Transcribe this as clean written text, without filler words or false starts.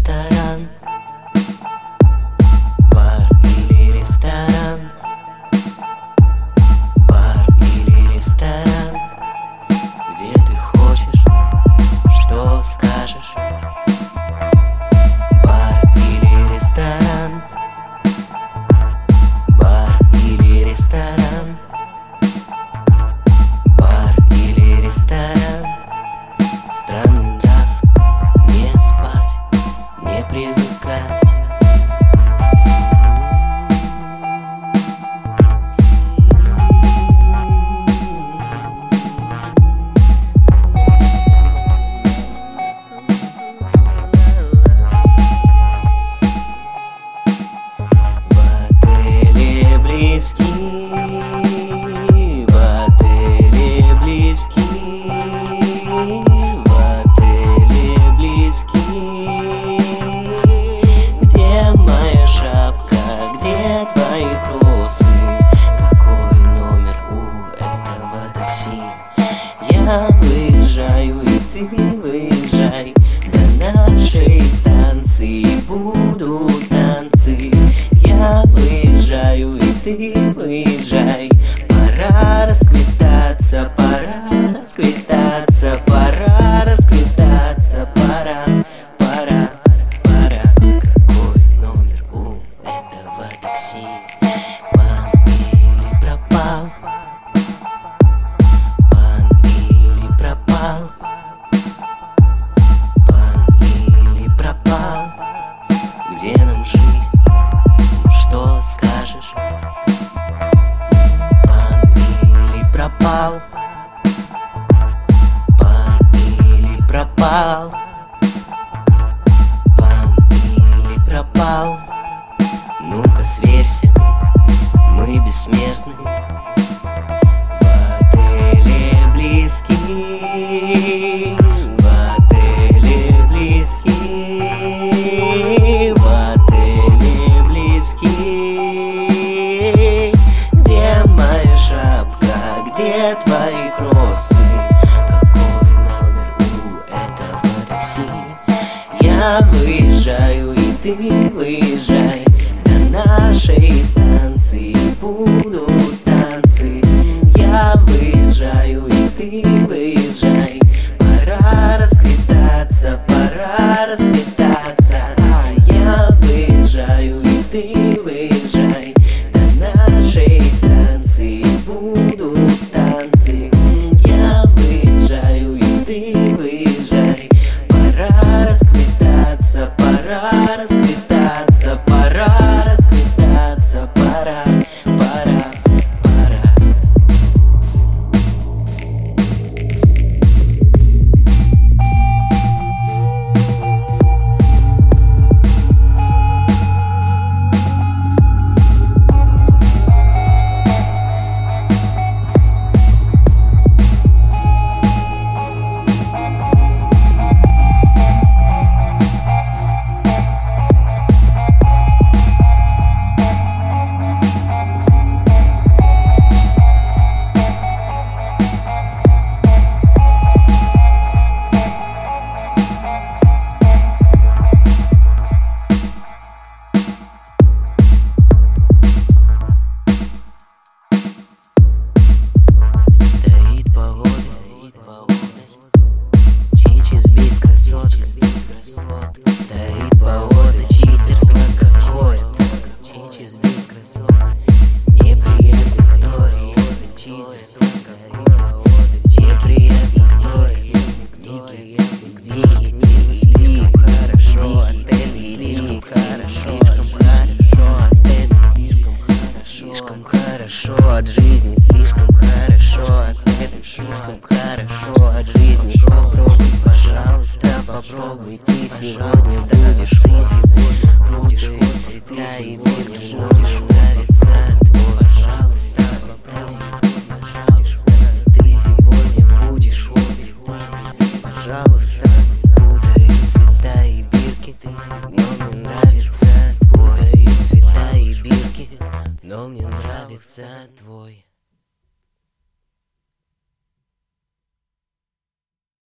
ресторан, бар или ресторан, бар или ресторан, где ты хочешь, что скажешь? Бар или ресторан, бар или ресторан, бар или ресторан. Странный нрав, не спать, не привыкать. В отеле близкий, в отеле близкий, в отеле близкий. Где моя шапка, где твои кроссы? Какой номер у этого такси? Я выезжаю, и ты выезжай. До нашей станции будут танцы. Я выезжаю, и ты выезжай. Пора расквитаться, пора расквитаться, пора расквитаться, пора, пора, пора. Какой номер у этого такси? Пан или пропал? Пан или пропал? Пан или пропал? Где нам жить? Что скажешь? Пан или пропал? Пан или пропал? Пан или пропал? Ну-ка сверься, мы бессмертны. В отеле близкий, в отеле близкий, в отеле близкий. Где моя шапка, где твои кроссы? Какой номер у этого такси? Я выезжаю, и ты выезжай. До нашей станции будут танцы. Я выезжаю, и ты выезжай. Пора расквитаться, пора расквитаться. Я выезжаю, и ты выезжай. До нашей станции будут танцы. Я выезжаю, и ты выезжай. Пора расквитаться, пора расквитаться, пора расквитаться, пора, пора, пора. Стоит поодаль, читерство какое-то. Чичес без красот, неприятный Виктория. Читерство какое-то, неприятный Виктория. Дикий, не слишком хорошо, отель слишком хорошо, слишком хорошо, отель слишком хорошо, слишком хорошо от жизни, слишком хорошо, отель слишком хорошо от жизни. Попробуй, пожалуйста, попробуй ты сегодня будешь, ты сегодня будешь хоть цвета и будешь нравиться.